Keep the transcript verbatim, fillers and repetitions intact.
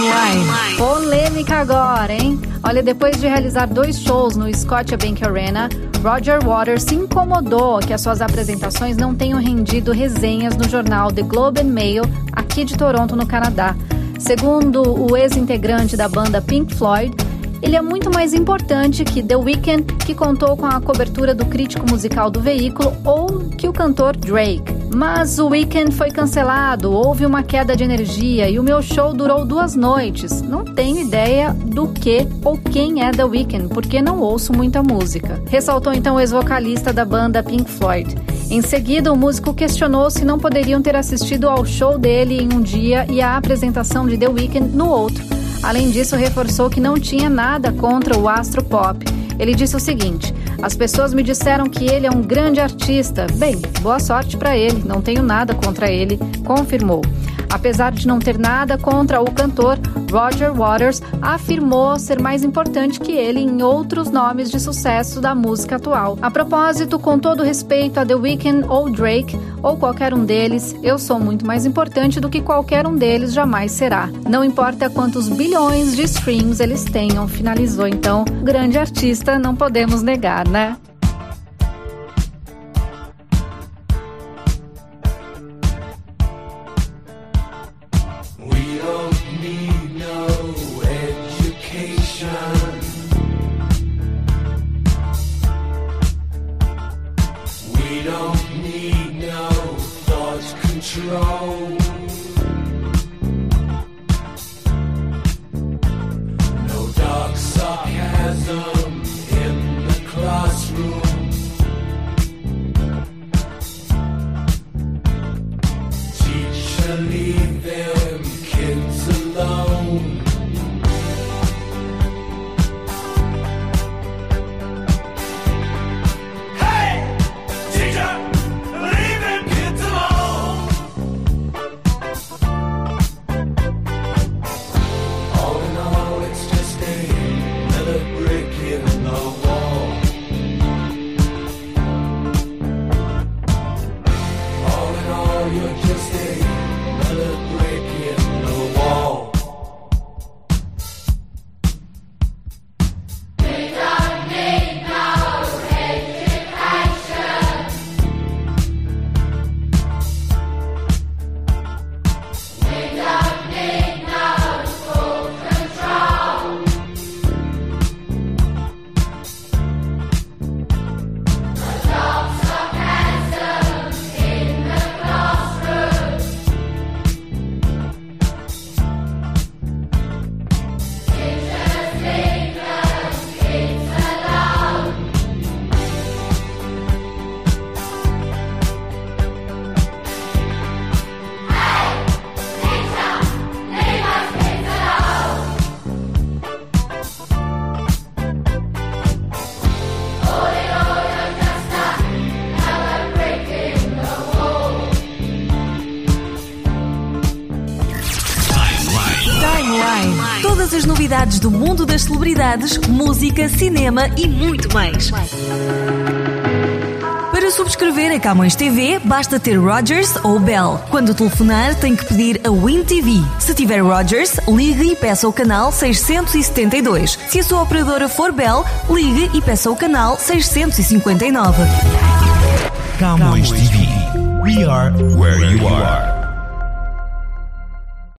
Timeline. Polêmica agora, hein? Olha, depois de realizar dois shows no Scotiabank Arena, Roger Waters se incomodou que as suas apresentações não tenham rendido resenhas no jornal The Globe and Mail, aqui de Toronto, no Canadá. Segundo o ex-integrante da banda Pink Floyd, ele é muito mais importante que The Weeknd, que contou com a cobertura do crítico musical do veículo, ou que o cantor Drake. Mas o Weeknd foi cancelado, houve uma queda de energia e o meu show durou duas noites. Não tenho ideia do que ou quem é The Weeknd, porque não ouço muita música. Ressaltou então o ex-vocalista da banda Pink Floyd. Em seguida, o músico questionou se não poderiam ter assistido ao show dele em um dia e à apresentação de The Weeknd no outro. Além disso, reforçou que não tinha nada contra o astro pop. Ele disse o seguinte: as pessoas me disseram que ele é um grande artista. Bem, boa sorte para ele, não tenho nada contra ele, confirmou. Apesar de não ter nada contra o cantor, Roger Waters afirmou ser mais importante que ele em outros nomes de sucesso da música atual. A propósito, com todo respeito a The Weeknd ou Drake, ou qualquer um deles, eu sou muito mais importante do que qualquer um deles jamais será. Não importa quantos bilhões de streams eles tenham, finalizou então. Grande artista, não podemos negar, né? No dark sarcasm in the classroom. Teacher, leave them kids alone. Hey, teacher, leave them kids alone. All in all, it's just another brick in the wall. All in all, you're just another brick in the wall. We don't need no education. We don't need no school control. A dark sarcasm in the classroom. Teachers, leave the kids alone. Hey, teacher, leave us kids alone. All in all, you're just another brick in the wall. Timeline. Todas as novidades do mundo das celebridades, música, cinema e muito mais. Para subscrever a Camões T V, basta ter Rogers ou Bell. Quando telefonar, tem que pedir a Win T V. Se tiver Rogers, ligue e peça o canal seiscentos e setenta e dois. Se a sua operadora for Bell, ligue e peça o canal seiscentos e cinquenta e nove. Camões T V. We are where you are.